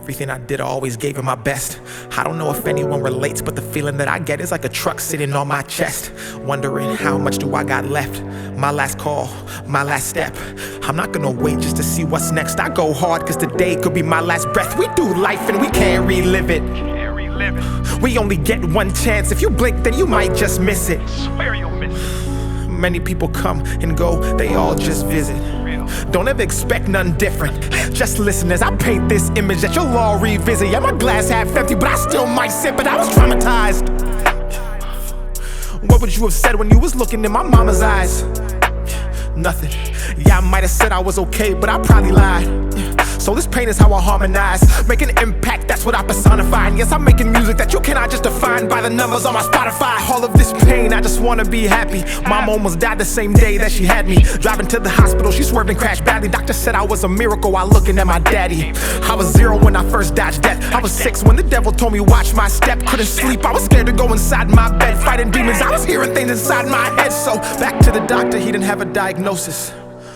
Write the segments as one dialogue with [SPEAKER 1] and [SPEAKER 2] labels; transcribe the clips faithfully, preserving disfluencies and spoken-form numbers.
[SPEAKER 1] Everything I did, I always gave it my best. I don't know if anyone relates, but the feeling that I get is like a truck sitting on my chest. Wondering how much do I got left? My last call, my last step. I'm not gonna wait just to see what's next. I go hard cause today could be my last breath. We do life and we can't relive it. We only get one chance. If you blink, then you might just miss it.
[SPEAKER 2] Swear you'll miss it.
[SPEAKER 1] Many people come and go, they all just visit. Don't ever expect nothing different. Just listen as I paint this image that you'll all revisit. Yeah, my glass half empty, but I still might sip. But I was traumatized. What would you have said when you was looking in my mama's eyes? Nothing. Yeah, I might have said I was okay, but I probably lied. So this pain is how I harmonize. Make an impact, that's what I personify. And yes, I'm making music that you cannot just define by the numbers on my Spotify. All of this pain, I just wanna be happy. Mom almost died the same day that she had me. Driving to the hospital, she swerved and crashed badly. Doctor said I was a miracle while looking at my daddy. I was zero when I first dodged death. I was six when the devil told me watch my step. Couldn't sleep, I was scared to go inside my bed. Fighting demons, I was hearing things inside my head. So back to the doctor, he didn't have a diagnosis.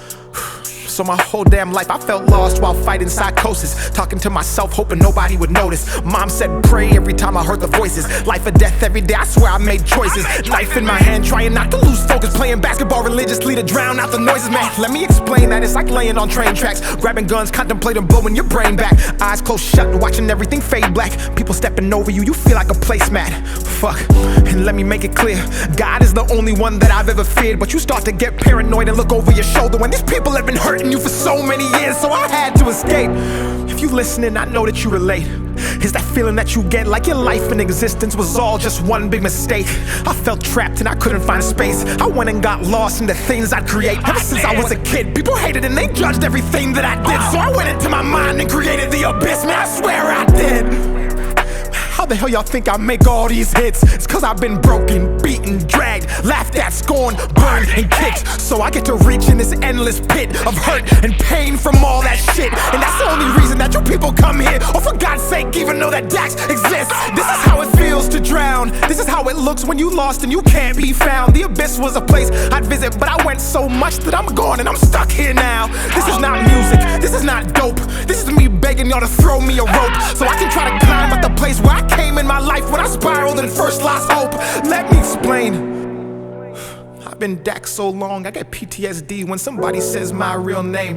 [SPEAKER 1] So my whole damn life I felt lost while fighting psychosis. Talking to myself, hoping nobody would notice. Mom said pray every time I heard the voices. Life or death every day, I swear I made choices. Knife in my hand, trying not to lose focus. Playing basketball religiously to drown out the noises, man. Let me explain that, it's like laying on train tracks. Grabbing guns, contemplating blowing your brain back. Eyes closed shut, watching everything fade black. People stepping over you, you feel like a placemat. Fuck, and let me make it clear, God is the only one that I've ever feared. But you start to get paranoid and look over your shoulder when these people have been hurting you for so many years, so I had to escape. If you listening, I know that you relate. Is that feeling that you get like your life and existence was all just one big mistake? I felt trapped and I couldn't find space. I went and got lost in the things I'd create. Ever since I was a kid, people hated and they judged everything that I did. So I went into my mind and created the abyss, man, I swear I did. How the hell y'all think I make all these hits? It's cause I've been broken, beaten, dragged, laughed at, scorned, burned, and kicked. So I get to reach in this endless pit of hurt and pain from all that shit. And that's the only reason that you people come here. Oh, for God's sake, even know that Dax exists. This is how it feels to drown. This is how it looks when you lost and you can't be found. The abyss was a place I'd visit, but I went so much that I'm gone and I'm stuck here now. This is not music, this is not dope. This is me begging y'all to throw me a rope so I can try to climb up the place where I came in my life when I spiraled and first lost hope. Let me explain. I've been Dax so long, I get P T S D when somebody says my real name.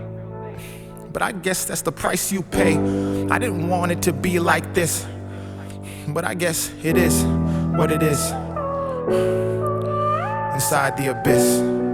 [SPEAKER 1] But I guess that's the price you pay. I didn't want it to be like this, but I guess it is what it is. Inside the abyss.